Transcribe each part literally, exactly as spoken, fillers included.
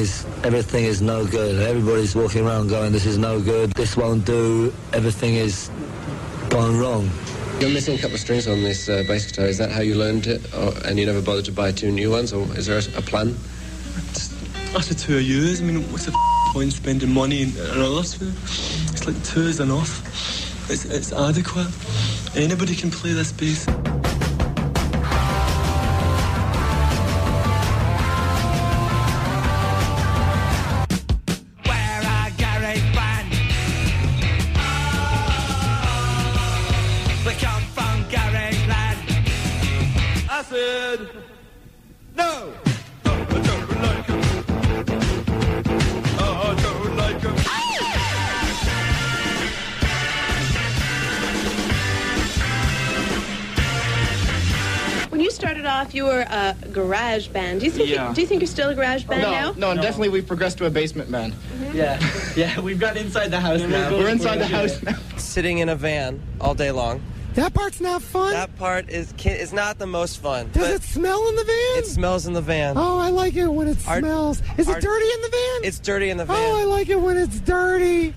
is everything is no good. Everybody's walking around going, this is no good, this won't do, everything is gone wrong. You're missing a couple of strings on this uh, bass guitar. Is that how you learned it? Or, and you never bothered to buy two new ones? Or is there a, a plan? After two years, I mean, what's the f- point spending money and another two? It's like two is enough. It's, it's adequate. Anybody can play this bass. You were a garage band. Do you think? Yeah. You, do you think you're still a garage band no, now? No, no, definitely we've progressed to a basement band. Mm-hmm. Yeah, yeah, we've got inside the house now. We're inside the house now. Sitting in a van all day long. That part's not fun. That part is is not the most fun. Does it smell in the van? It smells in the van. Oh, I like it when it our, smells. Is our, it dirty in the van? It's dirty in the van. Oh, I like it when it's dirty.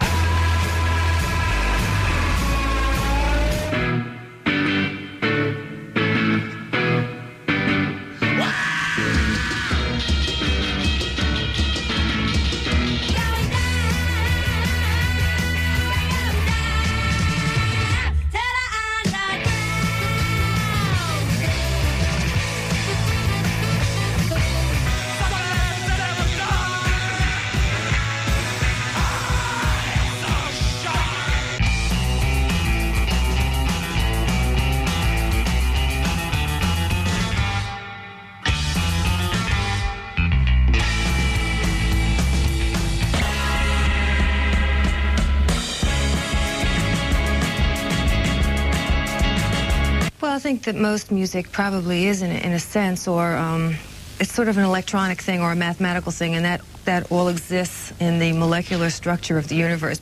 I think that most music probably is, in, in a sense, or um, it's sort of an electronic thing or a mathematical thing, and that, that all exists in the molecular structure of the universe.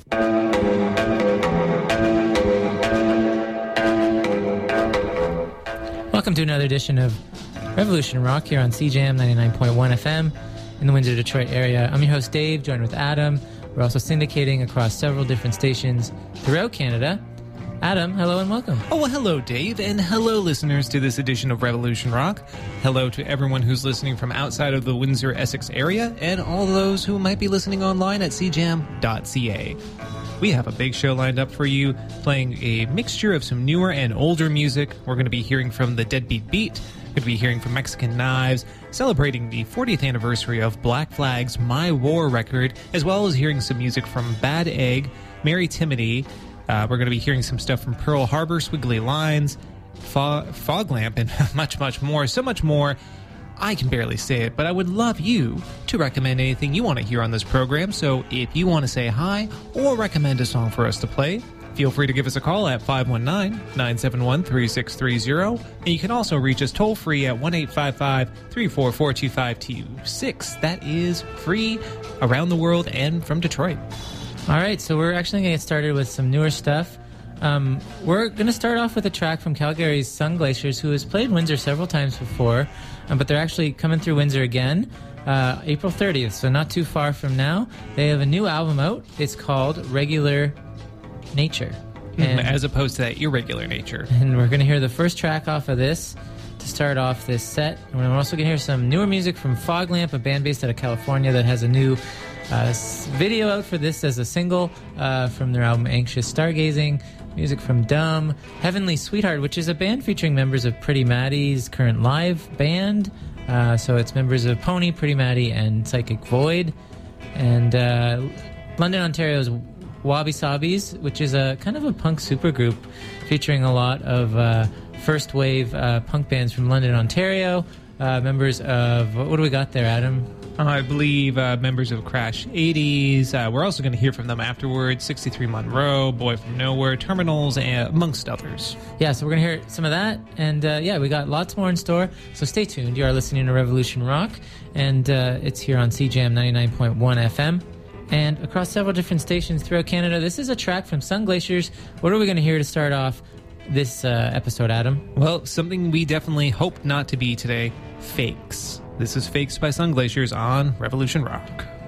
Welcome to another edition of Revolution Rock here on C J M ninety-nine point one F M in the Windsor, Detroit area. I'm your host, Dave, joined with Adam. We're also syndicating across several different stations throughout Canada. Adam, hello and welcome. Oh, well, hello, Dave, and hello, listeners, to this edition of Revolution Rock. Hello to everyone who's listening from outside of the Windsor-Essex area, and all those who might be listening online at c jam dot c a. We have a big show lined up for you, playing a mixture of some newer and older music. We're going to be hearing from the Deadbeat Beat, going to be hearing from Mexican Knives, celebrating the fortieth anniversary of Black Flag's My War record, as well as hearing some music from Bad Egg, Mary Timony. Uh, we're going to be hearing some stuff from Pearl Harbor, Squiggly Lines, Fog, Fog Lamp, and much, much more. So much more, I can barely say it, but I would love you to recommend anything you want to hear on this program. So if you want to say hi or recommend a song for us to play, feel free to give us a call at five one nine, nine seven one, three six three zero. And you can also reach us toll-free at one eight five five, three four four, two five two six. That is free around the world and from Detroit. All right, so we're actually going to get started with some newer stuff. Um, we're going to start off with a track from Calgary's Sun Glaciers, who has played Windsor several times before, um, but they're actually coming through Windsor again, uh, April thirtieth, so not too far from now. They have a new album out. It's called Regular Nature. And, as opposed to that irregular nature. And we're going to hear the first track off of this to start off this set. And we're also going to hear some newer music from Fog Lamp, a band based out of California that has a new uh, video out for this as a single uh, from their album Anxious Stargazing. Music from Dumb, Heavenly Sweetheart, which is a band featuring members of Pretty Maddie's current live band. Uh, so it's members of Pony, Pretty Maddie, and Psychic Void. And uh, London, Ontario's Wabi Sabis, which is a kind of a punk supergroup featuring a lot of uh, first wave uh, punk bands from London, Ontario. Uh, members of, what do we got there, Adam? Uh, I believe uh, members of Crash eighties. Uh, we're also going to hear from them afterwards. sixty-three Monroe, Boy From Nowhere, Terminals, and amongst others. Yeah, so we're going to hear some of that. And uh, yeah, we got lots more in store. So stay tuned. You are listening to Revolution Rock. And uh, it's here on C J M ninety-nine point one F M. And across several different stations throughout Canada. This is a track from Sun Glaciers. What are we going to hear to start off this uh, episode, Adam? Well, something we definitely hope not to be today, Fakes. This is Fakes by Sun Glaciers on Revolution Rock.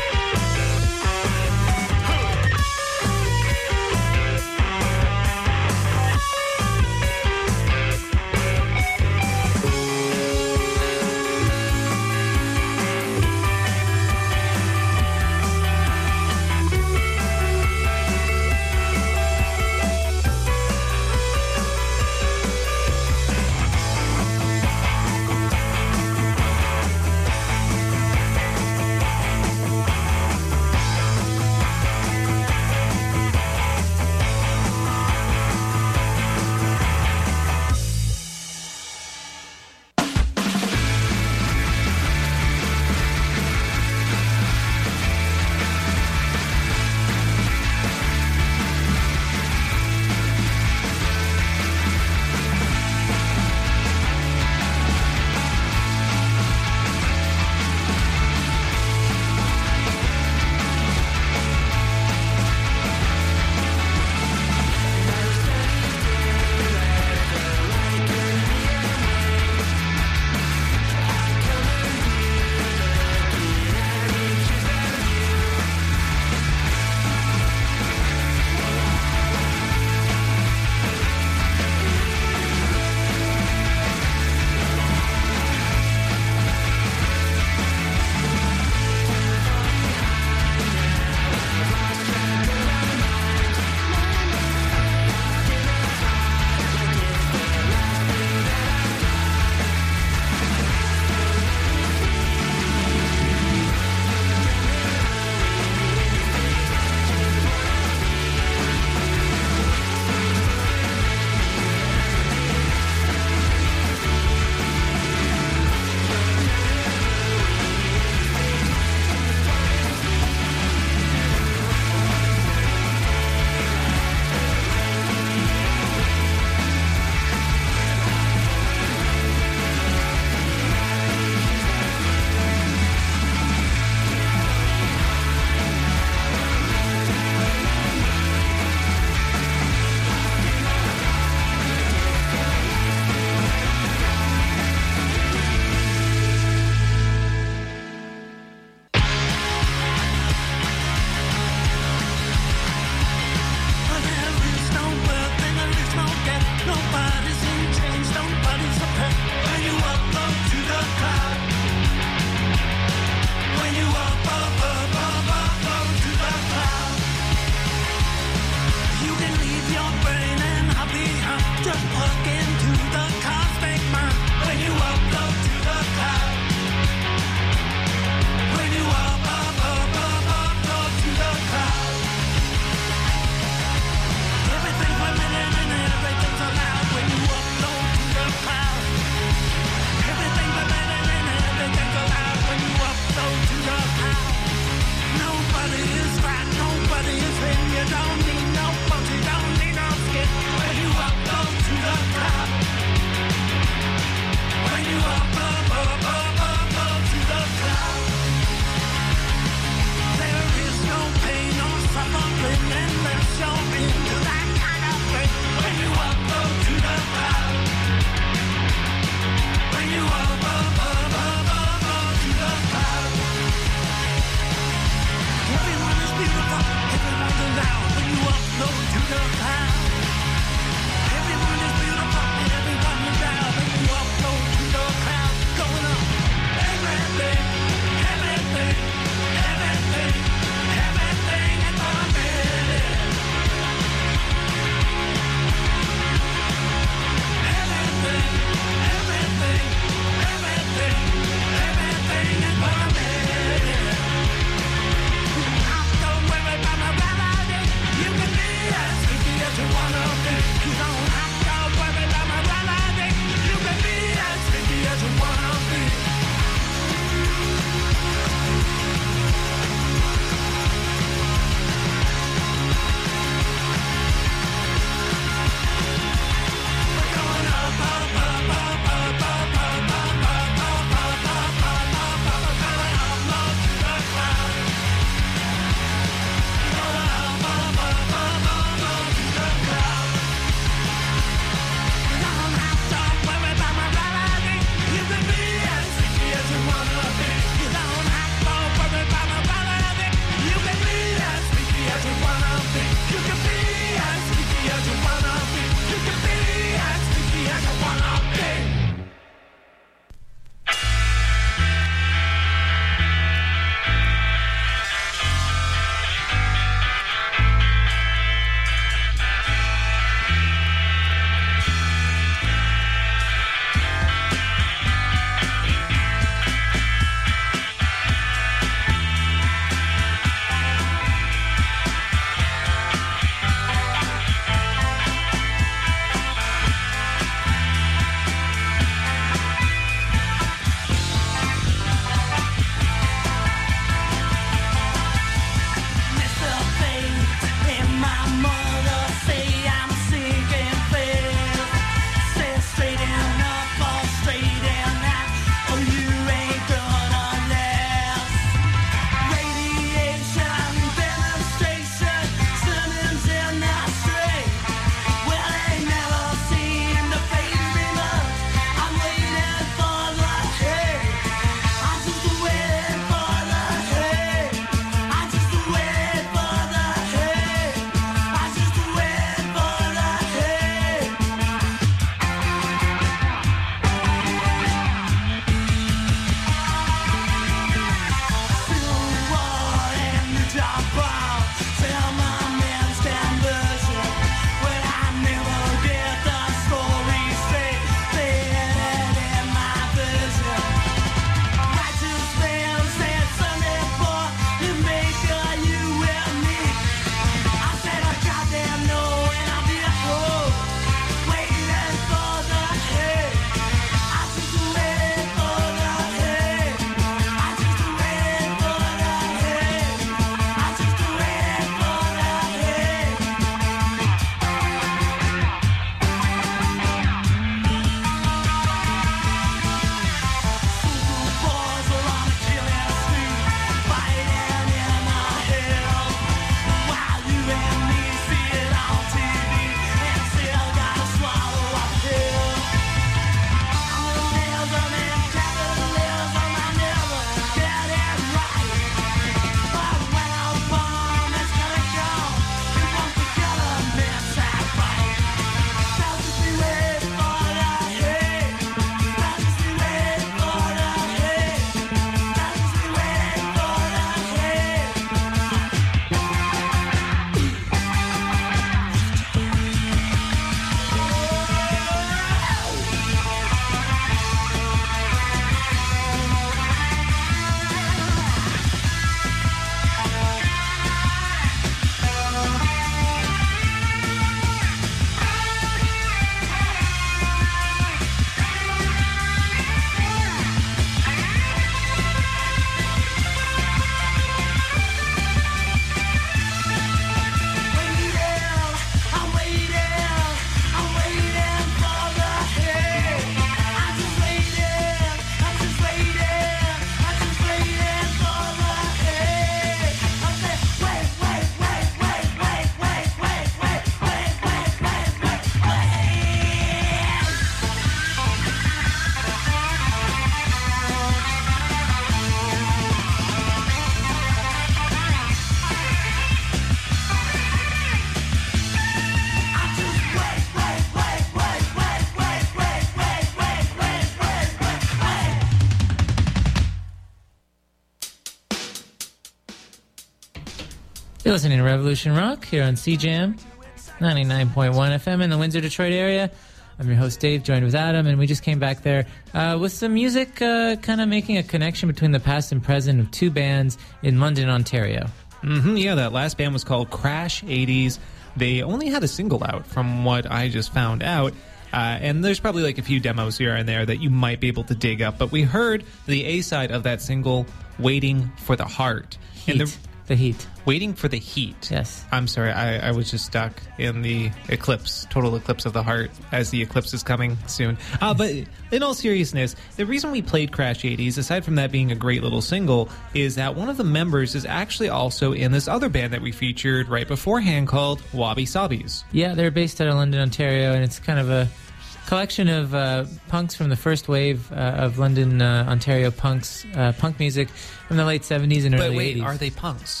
You're listening to Revolution Rock here on C Jam ninety-nine point one F M in the Windsor, Detroit area. I'm your host, Dave, joined with Adam, and we just came back there uh, with some music uh, kind of making a connection between the past and present of two bands in London, Ontario. Mm-hmm, yeah, that last band was called Crash eighties. They only had a single out from what I just found out. Uh, and there's probably like a few demos here and there that you might be able to dig up. But we heard the A-side of that single, Waiting for the Heart. Heat. And the, the Heat. Waiting for the Heat. Yes. I'm sorry, I, I was just stuck in the eclipse, total eclipse of the heart, as the eclipse is coming soon. Uh, but in all seriousness, the reason we played Crash eighties, aside from that being a great little single, is that one of the members is actually also in this other band that we featured right beforehand called Wabi Sabi's. Yeah, they're based out of London, Ontario, and it's kind of a collection of uh, punks from the first wave uh, of London, uh, Ontario punks, uh, punk music from the late seventies and But early wait, eighties. are they punks?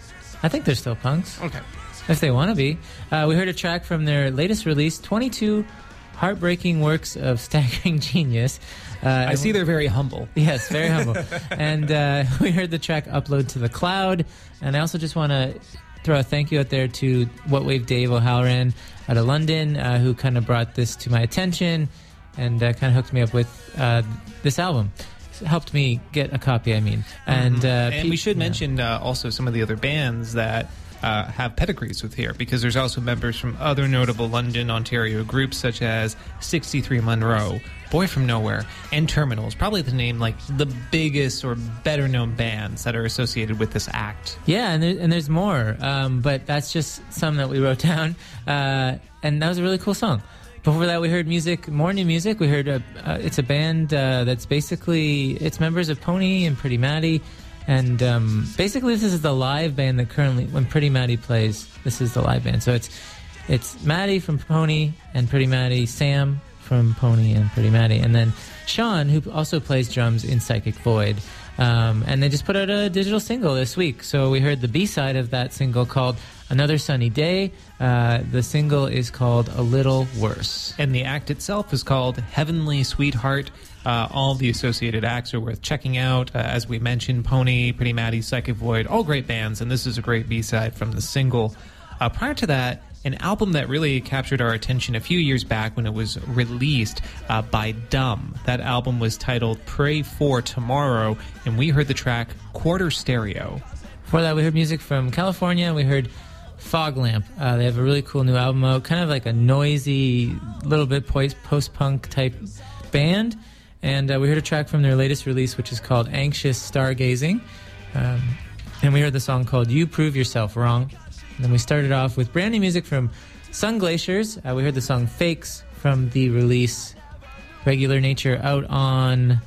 I think they're still punks. Okay. If they want to be. Uh, we heard a track from their latest release, twenty-two Heartbreaking Works of Staggering Genius. Uh, I see they're very humble. Yes, very humble. And uh, we heard the track Upload to the Cloud. And I also just want to throw a thank you out there to What Wave Dave O'Halloran out of London, uh, who kind of brought this to my attention and uh, kind of hooked me up with uh, this album. Helped me get a copy, I mean. And mm-hmm. uh, and Pete, we should yeah. mention uh, also some of the other bands that uh, have pedigrees with here, because there's also members from other notable London, Ontario groups such as sixty-three Monroe, Boy From Nowhere, and Terminals. Probably to name like the biggest or better known bands that are associated with this act. Yeah, and, there, and there's more, um, but that's just some that we wrote down. Uh, and that was a really cool song. Before that, we heard music, more new music. We heard a, uh, it's a band uh, that's basically, it's members of Pony and Pretty Maddie. And um, basically, this is the live band that currently, when Pretty Maddie plays, this is the live band. So it's it's Maddie from Pony and Pretty Maddie, Sam from Pony and Pretty Maddie, and then Sean, who also plays drums in Psychic Void. Um, and they just put out a digital single this week. So we heard the B-side of that single called Another Sunny Day. Uh, the single is called A Little Worse. And the act itself is called Heavenly Sweetheart. Uh, all the associated acts are worth checking out. Uh, as we mentioned, Pony, Pretty Maddie, Psychic Void, all great bands. And this is a great B-side from the single. Uh, prior to that, an album that really captured our attention a few years back when it was released uh, by Dumb. That album was titled Pray for Tomorrow, and we heard the track Quarter Stereo. Before that, we heard music from California. We heard Fog Lamp. Uh, they have a really cool new album out, kind of like a noisy, little bit post-punk type band. And uh, we heard a track from their latest release, which is called Anxious Stargazing. Um, and we heard the song called You Prove Yourself Wrong. And then we started off with brand new music from Sun Glaciers. Uh, we heard the song Fakes from the release Regular Nature out on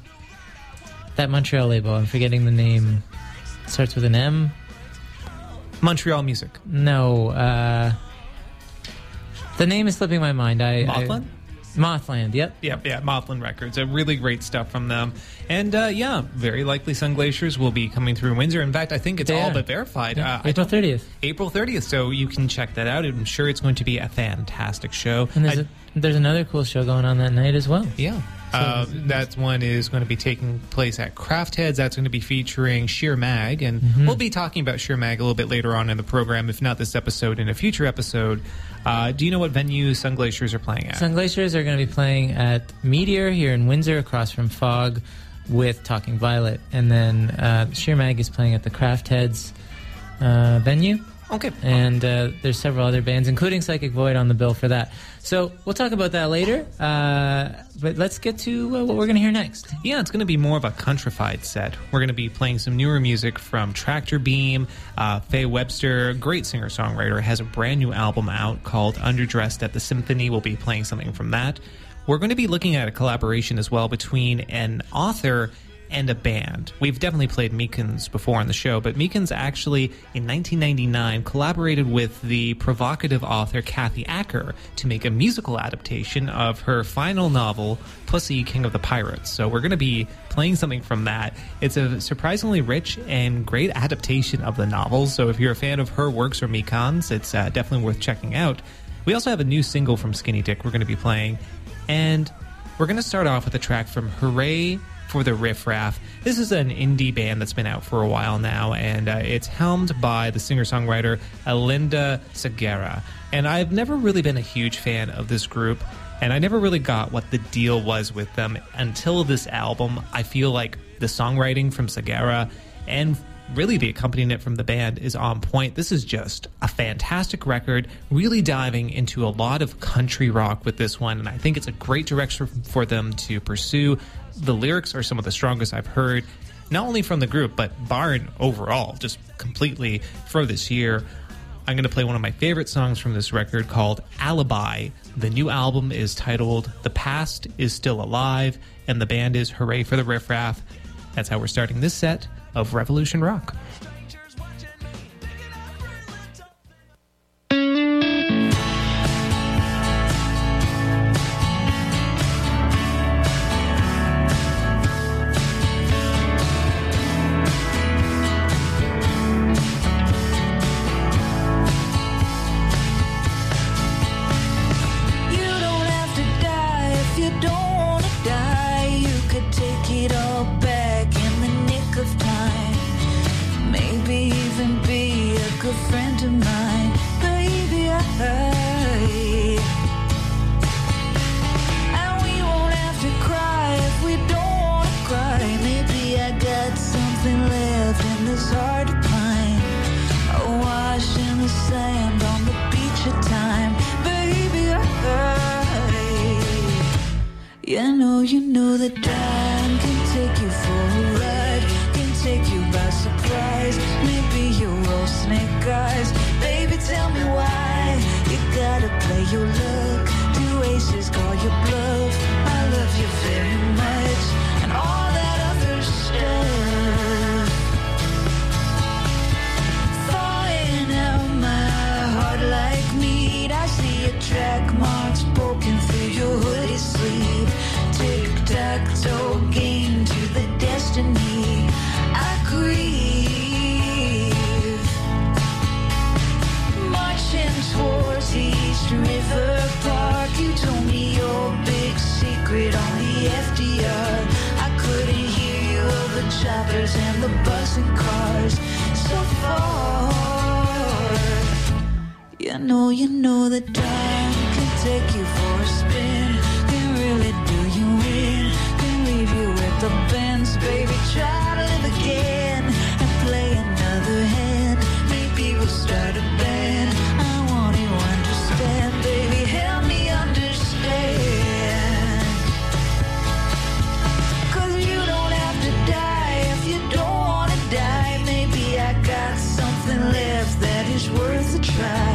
that Montreal label. I'm forgetting the name. It starts with an M. Montreal Music. No. Uh, the name is slipping my mind. I, Mothland? I, Mothland, yep. Yep, yeah, Mothland Records. Uh, really great stuff from them. And, uh, yeah, very likely Sun Glaciers will be coming through Windsor. In fact, I think it's They all are. but verified. Yeah. Uh, April thirtieth. April thirtieth, so you can check that out. I'm sure it's going to be a fantastic show. And there's, I, a, there's another cool show going on that night as well. Yeah. Uh, that one is going to be taking place at Craft Heads. That's going to be featuring Sheer Mag, and Mm-hmm. we'll be talking about Sheer Mag a little bit later on in the program, if not this episode, in a future episode. Uh, do you know what venue Sun Glaciers are playing at? Sun Glaciers are going to be playing at Meteor here in Windsor, across from Fog, with Talking Violet. And then uh, Sheer Mag is playing at the Craft Heads uh, venue. Okay. And uh, there's several other bands, including Psychic Void, on the bill for that. So we'll talk about that later. Uh, but let's get to uh, what we're going to hear next. Yeah, it's going to be more of a countrified set. We're going to be playing some newer music from Tractor Beam. Uh, Faye Webster, great singer-songwriter, has a brand new album out called Underdressed at the Symphony. We'll be playing something from that. We're going to be looking at a collaboration as well between an author and a band. We've definitely played Meekins before on the show, but Meekins actually, in nineteen ninety-nine, collaborated with the provocative author Kathy Acker to make a musical adaptation of her final novel, Pussy, King of the Pirates. So we're going to be playing something from that. It's a surprisingly rich and great adaptation of the novel, so if you're a fan of her works or Meekins, it's uh, definitely worth checking out. We also have a new single from Skinny Dick we're going to be playing, and we're going to start off with a track from Hooray for the Riff Raff. This is an indie band that's been out for a while now, and uh, it's helmed by the singer-songwriter Alinda Segura. And I've never really been a huge fan of this group, and I never really got what the deal was with them until this album. I feel like the songwriting from Segura and really the accompaniment from the band is on point. This is just a fantastic record, really diving into a lot of country rock with this one, and I think it's a great direction for them to pursue. The lyrics are some of the strongest I've heard, not only from the group, but barring overall, just completely for this year. I'm going to play one of my favorite songs from this record called Alibi. The new album is titled The Past Is Still Alive, and the band is Hooray for the Riff Raff. That's how we're starting this set of Revolution Rock. Worth a try.